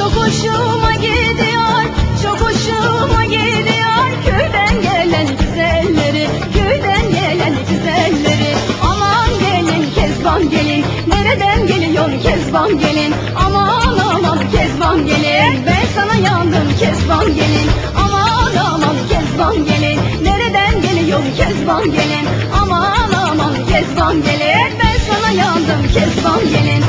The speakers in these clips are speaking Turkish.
Çok hoşuma gidiyor, çok hoşuma gidiyor. Köyden gelen güzelleri, köyden gelen güzelleri. Aman gelin Kezban gelin, nereden geliyorsun Kezban gelin? Aman aman Kezban gelin, ben sana yandım Kezban gelin. Aman aman Kezban gelin, nereden geliyorsun Kezban gelin? Aman aman Kezban gelin, ben sana yandım Kezban gelin.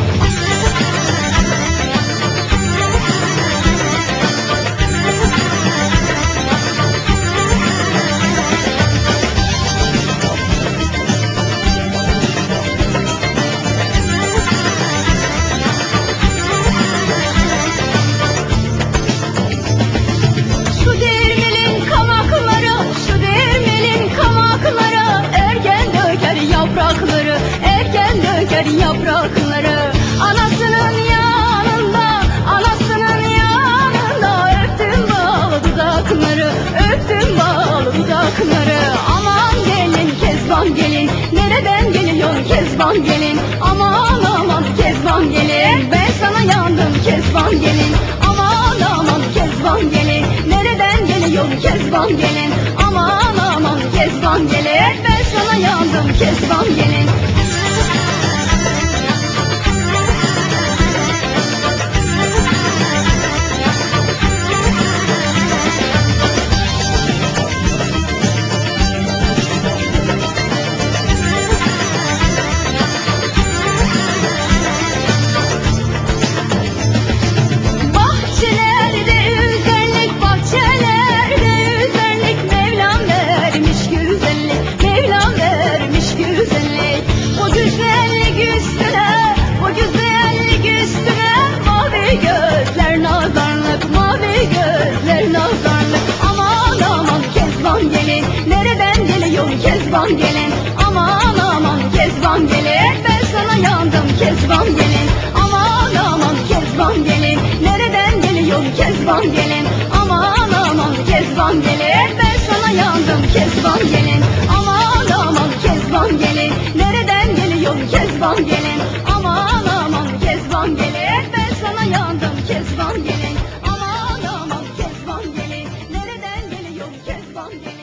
Şu değirmenin kamakları, şu değirmenin kamakları erken döker yaprakları, erken döker yaprakları. Anasının yanında, anasının yanında öptüm bal dudakları, öptüm bal dudakları. Aman gelin Kezban gelin, nereden geliyorsun Kezban gelin? Aman aman Kezban gelin, ben sana yandım Kezban gelin. Aman aman Kezban gelin, nereden geliyorsun Kezban gelin? Aman aman Kezban gelin, ben sana yandım Kezban gelin. Bahçelerde üzerlik, bahçelerde üzerlik, Mevlam vermiş güzellik, Mevlam vermiş güzellik. Bu güzellik üstüne, bu güzellik üstüne mavi gözler nazarlık, mavi gözler nazarlık. Aman aman Kezban gelin, nereden geliyorsun Kezban gelin? Aman aman Kezban gelin, ben sana yandım Kezban gelin. Aman aman Kezban gelin, nereden geliyorsun Kezban gelin? Aman aman Kezban gelin, ben sana yandım Kezban gelin. Aman aman Kezban gelin, nereden geliyorsun Kezban gelin? Aman aman Kezban gelin, ben sana yandım Kezban gelin. Aman aman Kezban gelin, nereden geliyorsun Kezban gelin?